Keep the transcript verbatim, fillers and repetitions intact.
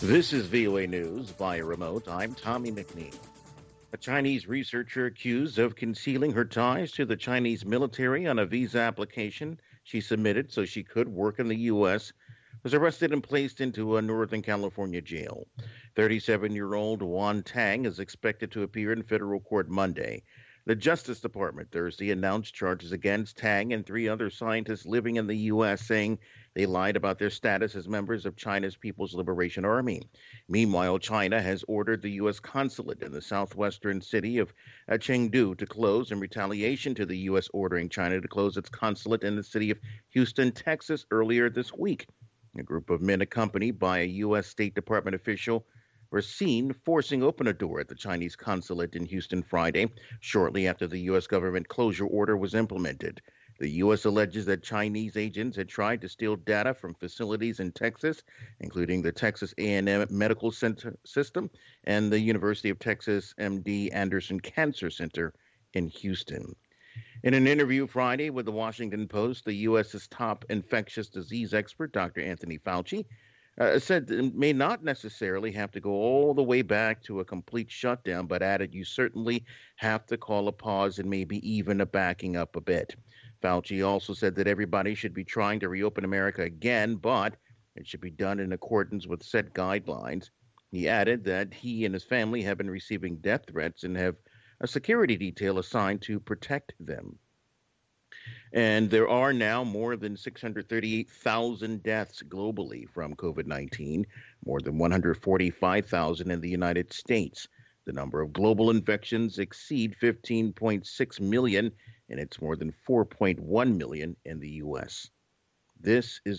This is V O A News via remote. I'm Tommy McNeil. A Chinese researcher accused of concealing her ties to the Chinese military on a visa application she submitted so she could work in the U S was arrested and placed into a Northern California jail. thirty-seven-year-old Wan Tang is expected to appear in federal court Monday. The Justice Department Thursday announced charges against Tang and three other scientists living in the U S, saying they lied about their status as members of China's People's Liberation Army. Meanwhile, China has ordered the U S consulate in the southwestern city of uh, Chengdu to close in retaliation to the U S ordering China to close its consulate in the city of Houston, Texas, earlier this week. A group of men accompanied by a U S State Department official were seen forcing open a door at the Chinese consulate in Houston Friday, shortly after the U S government closure order was implemented. The U S alleges that Chinese agents had tried to steal data from facilities in Texas, including the Texas A and M Medical Center System and the University of Texas M D Anderson Cancer Center in Houston. In an interview Friday with the Washington Post, the U S's top infectious disease expert, Doctor Anthony Fauci, uh, said it may not necessarily have to go all the way back to a complete shutdown, but added you certainly have to call a pause and maybe even a backing up a bit. Fauci also said that everybody should be trying to reopen America again, but it should be done in accordance with set guidelines. He added that he and his family have been receiving death threats and have a security detail assigned to protect them. And there are now more than six hundred thirty-eight thousand deaths globally from COVID nineteen, more than one hundred forty-five thousand in the United States. The number of global infections exceed fifteen point six million, and it's more than four point one million in the U S. This is